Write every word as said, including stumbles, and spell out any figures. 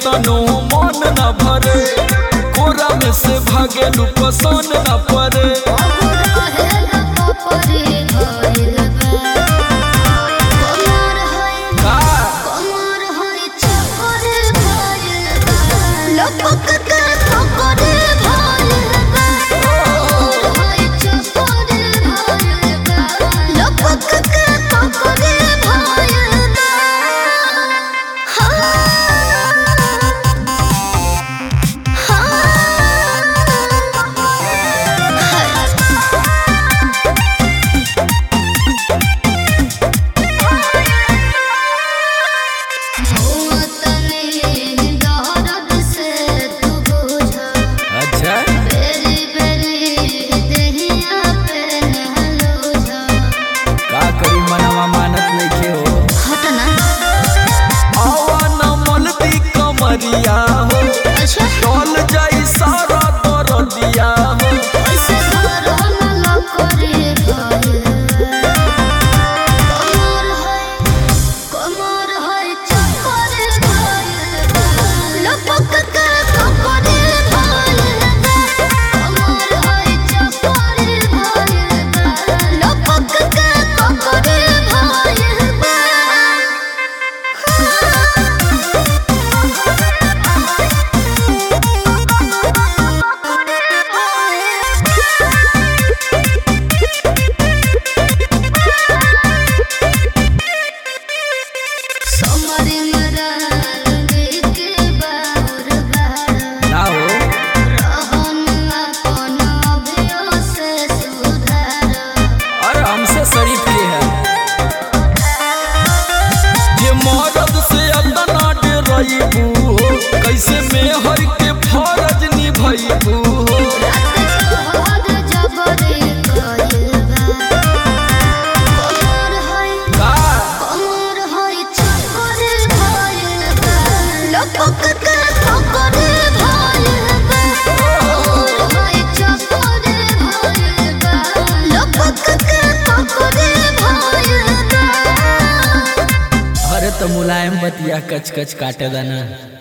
तनो मन न भरे, कोरा में से भागे लू पसंद न पड़े। कमरिया हो डोल जाई सारा दरदिया हो, ऐसे सारा न करे भाई कमर है कमर है चक्कर भाई लपक के पकड़े भाई कमर है चक्कर भाई लपक के पकड़े भाई। शरीफ के है ये मर्द से अतना डरइबू हो, कैसे में हर के फर्ज निभइबू हो। अरे तो मुलायम बतिया कच कच काटे दाना।